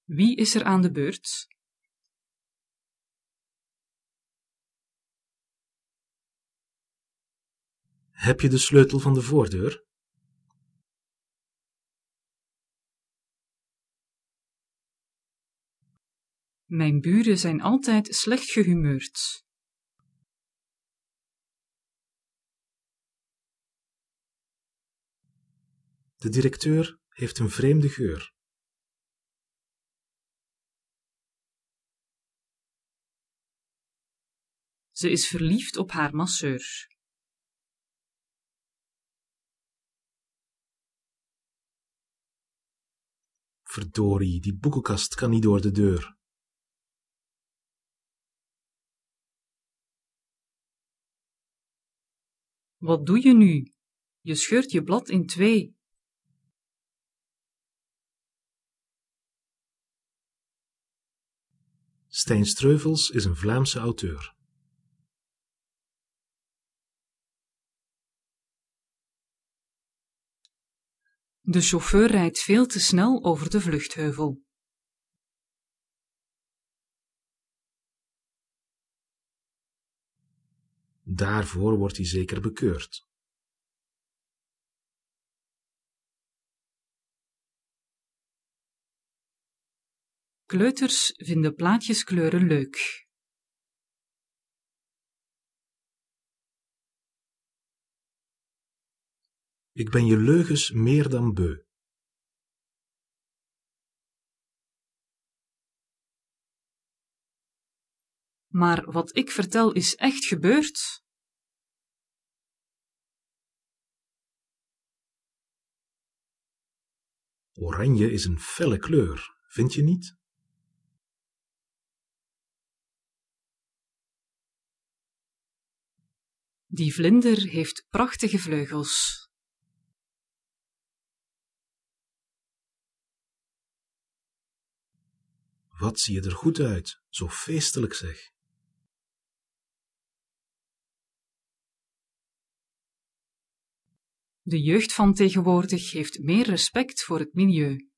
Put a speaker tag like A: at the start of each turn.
A: Wie is er aan de beurt?
B: Heb je de sleutel van de voordeur?
A: Mijn buren zijn altijd slecht gehumeurd.
B: De directeur heeft een vreemde geur.
A: Ze is verliefd op haar masseur.
B: Verdorie, die boekenkast kan niet door de deur.
A: Wat doe je nu? Je scheurt je blad in twee.
B: Stijn Streuvels is een Vlaamse auteur.
A: De chauffeur rijdt veel te snel over de vluchtheuvel.
B: Daarvoor wordt hij zeker bekeurd.
A: Kleuters vinden plaatjeskleuren leuk.
B: Ik ben je leugens meer dan beu.
A: Maar wat ik vertel is echt gebeurd.
B: Oranje is een felle kleur, vind je niet?
A: Die vlinder heeft prachtige vleugels.
B: Wat zie je er goed uit, zo feestelijk zeg.
A: De jeugd van tegenwoordig heeft meer respect voor het milieu.